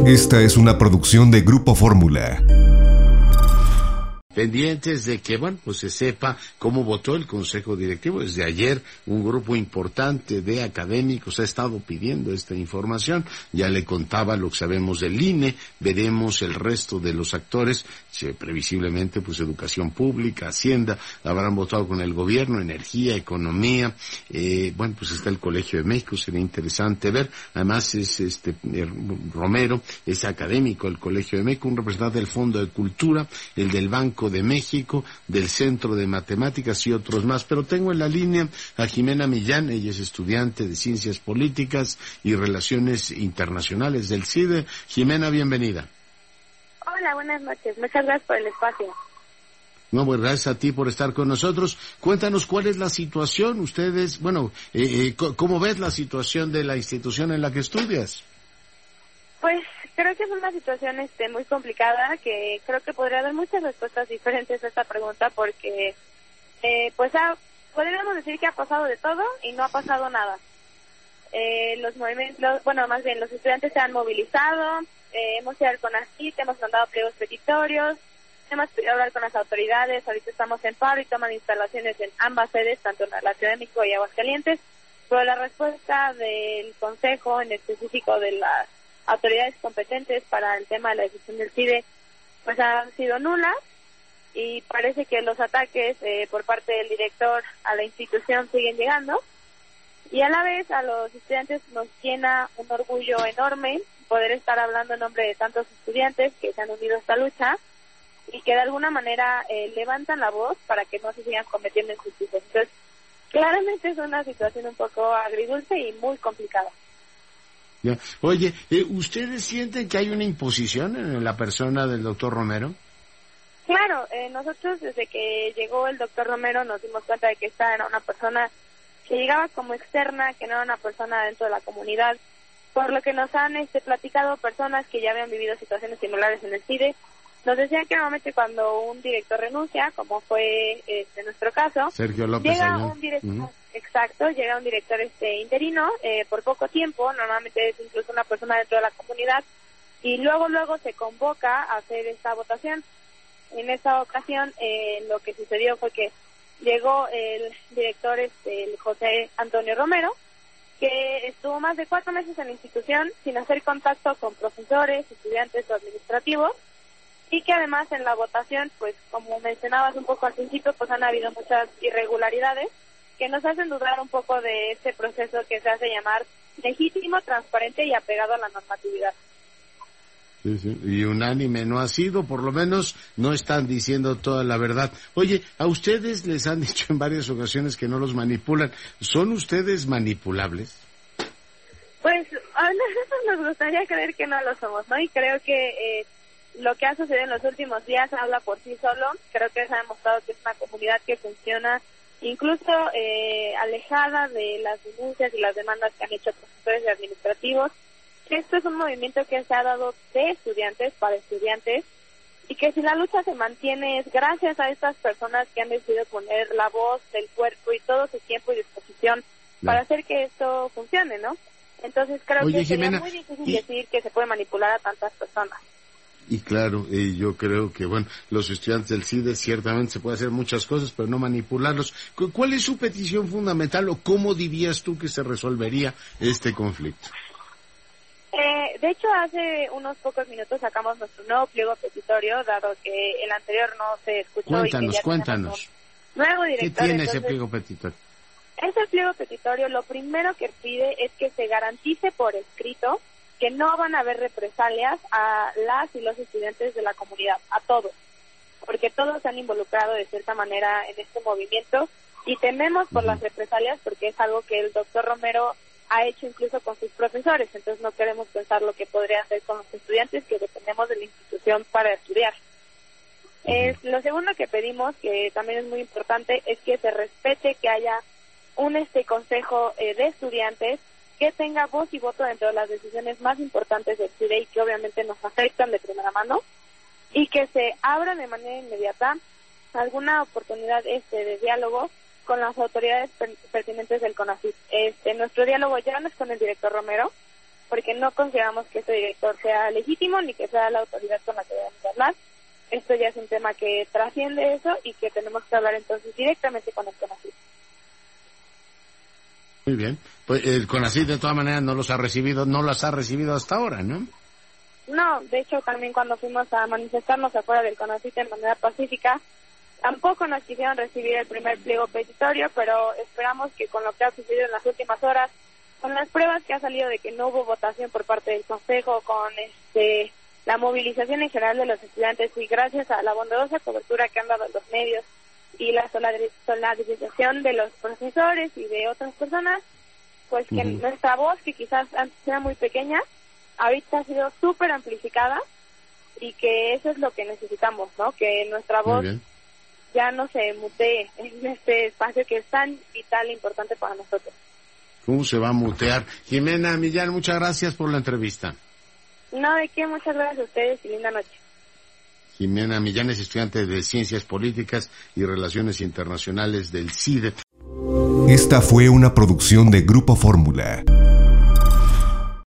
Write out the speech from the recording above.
Esta es una producción de Grupo Fórmula. Pendientes de que, pues se sepa cómo votó el Consejo Directivo. Desde ayer, un grupo importante de académicos ha estado pidiendo esta información. Ya le contaba lo que sabemos del INE, veremos el resto de los actores, previsiblemente, educación pública, Hacienda, habrán votado con el gobierno, energía, economía, está el Colegio de México, sería interesante ver. Además es Romero, es académico del Colegio de México, un representante del Fondo de Cultura, el del Banco de México, del Centro de Matemáticas y otros más. Pero tengo en la línea a Jimena Millán, ella es estudiante de Ciencias Políticas y Relaciones Internacionales del CIDE. Jimena, bienvenida. Hola, buenas noches. Muchas gracias por el espacio. No, pues gracias a ti por estar con nosotros. Cuéntanos cuál es la situación. Ustedes, ¿cómo ves la situación de la institución en la que estudias? Pues creo que es una situación muy complicada, que creo que podría dar muchas respuestas diferentes a esta pregunta, porque podríamos decir que ha pasado de todo y no ha pasado nada. Los movimientos, los estudiantes se han movilizado, hemos ido al CONACYT, hemos mandado pliegos petitorios, hemos podido hablar con las autoridades, ahorita estamos en paro y toman instalaciones en ambas sedes, tanto en la Ciudad de México y Aguascalientes, pero la respuesta del Consejo, en específico de las autoridades competentes para el tema de la decisión del CIDE, han sido nulas, y parece que los ataques por parte del director a la institución siguen llegando, y a la vez a los estudiantes nos llena un orgullo enorme poder estar hablando en nombre de tantos estudiantes que se han unido a esta lucha y que de alguna manera levantan la voz para que no se sigan cometiendo injusticias. Entonces, claramente es una situación un poco agridulce y muy complicada. Ya. Oye, ¿ustedes sienten que hay una imposición en la persona del doctor Romero? Claro, nosotros desde que llegó el doctor Romero nos dimos cuenta de que esta era una persona que llegaba como externa, que no era una persona dentro de la comunidad, por lo que nos han platicado personas que ya habían vivido situaciones similares en el CIDE. Nos decían que normalmente cuando un director renuncia, como fue nuestro caso, Sergio López llega Ayón. un director, exacto, llega un director interino por poco tiempo, normalmente es incluso una persona dentro de la comunidad, y luego se convoca a hacer esta votación. En esta ocasión lo que sucedió fue que llegó el director el José Antonio Romero, que estuvo más de 4 meses en la institución sin hacer contacto con profesores, estudiantes o administrativos, y que además en la votación, como mencionabas un poco al principio, han habido muchas irregularidades que nos hacen dudar un poco de este proceso que se hace llamar legítimo, transparente y apegado a la normatividad. Sí, y unánime no ha sido, por lo menos no están diciendo toda la verdad. Oye, a ustedes les han dicho en varias ocasiones que no los manipulan. ¿Son ustedes manipulables? Pues a nosotros nos gustaría creer que no lo somos, ¿no? Y creo que lo que ha sucedido en los últimos días habla por sí solo. Creo que se ha demostrado que es una comunidad que funciona incluso alejada de las denuncias y las demandas que han hecho profesores y administrativos. Esto es un movimiento que se ha dado de estudiantes para estudiantes, y que si la lucha se mantiene es gracias a estas personas que han decidido poner la voz, el cuerpo y todo su tiempo y disposición para hacer que esto funcione, ¿no? Entonces creo que sería Jimena, muy difícil decir que se puede manipular a tantas personas. Y claro, yo creo que, los estudiantes del CIDE ciertamente se puede hacer muchas cosas, pero no manipularlos. ¿Cuál es su petición fundamental o cómo dirías tú que se resolvería este conflicto? De hecho, hace unos pocos minutos sacamos nuestro nuevo pliego petitorio, dado que el anterior no se escuchó. Cuéntanos. Nuevo director. ¿Qué tiene ese pliego petitorio? Este pliego petitorio lo primero que pide es que se garantice por escrito que no van a haber represalias a las y los estudiantes de la comunidad, a todos, porque todos se han involucrado de cierta manera en este movimiento y tememos por las represalias, porque es algo que el doctor Romero ha hecho incluso con sus profesores, entonces no queremos pensar lo que podría hacer con los estudiantes que dependemos de la institución para estudiar. Lo segundo que pedimos, que también es muy importante, es que se respete que haya un consejo de estudiantes que tenga voz y voto dentro de las decisiones más importantes del CIDE y que obviamente nos afectan de primera mano, y que se abra de manera inmediata alguna oportunidad de diálogo con las autoridades pertinentes del CONACYT. Nuestro diálogo ya no es con el director Romero, porque no consideramos que este director sea legítimo ni que sea la autoridad con la que debemos hablar. Esto ya es un tema que trasciende eso y que tenemos que hablar entonces directamente con el CONACYT. Muy bien. Pues el CONACYT de todas maneras no las ha recibido hasta ahora, ¿no? No, de hecho también cuando fuimos a manifestarnos afuera del CONACYT de manera pacífica, tampoco nos quisieron recibir el primer pliego petitorio, pero esperamos que con lo que ha sucedido en las últimas horas, con las pruebas que ha salido de que no hubo votación por parte del Consejo, con la movilización en general de los estudiantes y gracias a la bondadosa cobertura que han dado los medios y la solidarización de los profesores y de otras personas, pues que nuestra voz, que quizás antes era muy pequeña, ahorita ha sido súper amplificada y que eso es lo que necesitamos, ¿no? Que nuestra voz ya no se mutee en este espacio que es tan vital e importante para nosotros. ¿Cómo se va a mutear? Jimena Millán, muchas gracias por la entrevista. No, de qué, muchas gracias a ustedes y linda noche. Jimena Millán es estudiante de Ciencias Políticas y Relaciones Internacionales del CIDE. Esta fue una producción de Grupo Fórmula.